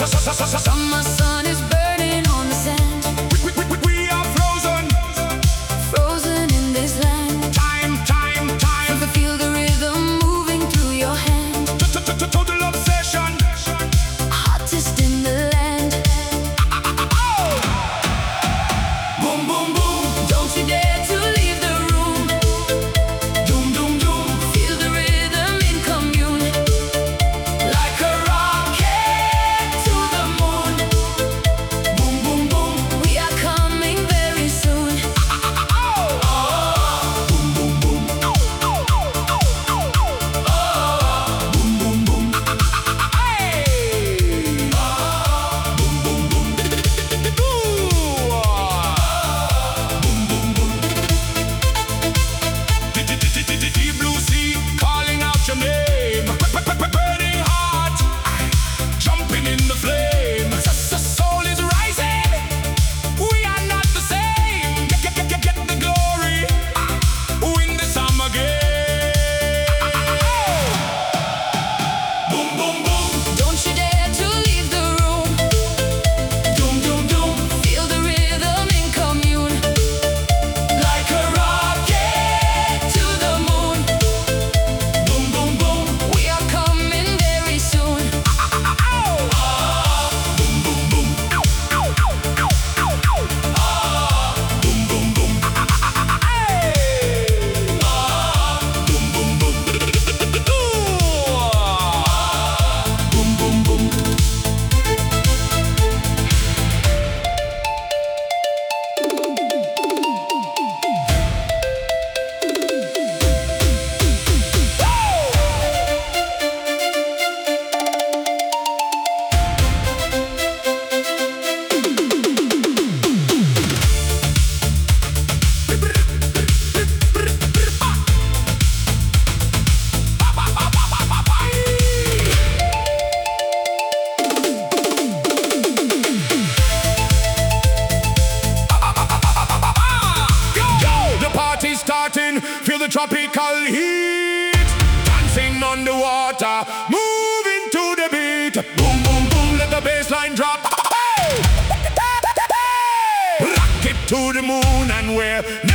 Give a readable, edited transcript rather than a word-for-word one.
Summer sun is burning on the sand. We are frozen, Frozen in this land. time. Feel the rhythm moving through your hand. Total obsession. Hottest in the land. Boom, boom, boom. Don't you dare to leave the room. Doom, doom, doom. Feel the rhythm in commune. Like a rocket to the moon. Boom, boom, boom. We are coming very soon. Boom, boom, boom. Boom, boom, boom. Hey. Boom, boom, boom. Ooh. Boom, boom, boom. Deep blue sea calling out your name. Burning heart, jumping in the flame. Soul is rising. We are not the same. Get the glory. Win the summer game. Boom, boom, boom. Don't you dare to leave the room. Doom, doom, doom. Feel the rhythm in commune. Like a rocket To the moon. boom, boom, boom. We are coming very soon. Boom, boom, boom. Boom, boom, boom. Hey. Boom, boom, boom. Boom, boom, boom. The party's starting, feel the tropical heat. Dancing on the water, moving to the beat. Boom, boom, boom, let the bass line drop. Hey! Rock it to the moon and we're